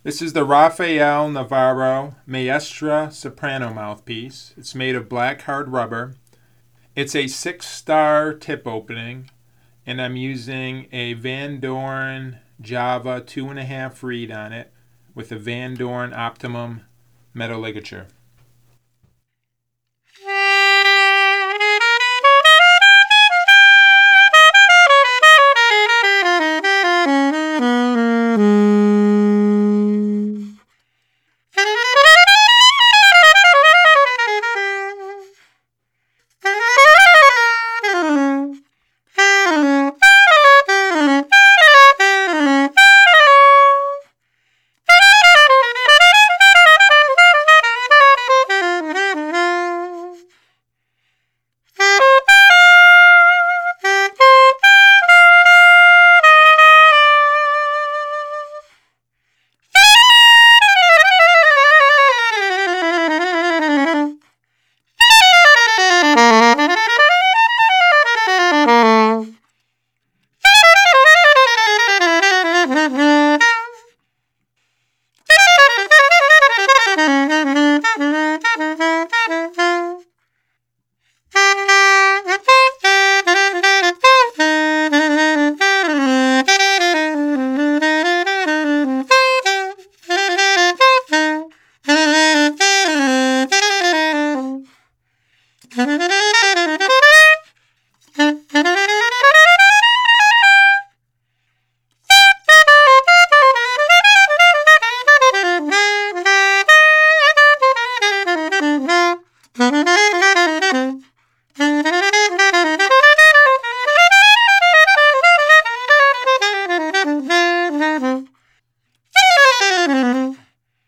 This is the Rafael Navarro Maestra Soprano mouthpiece. It's made of black hard rubber. It's a 6-star tip opening, and I'm using a Van Doren Java 2.5 reed on it with a Van Doren Optimum metal ligature.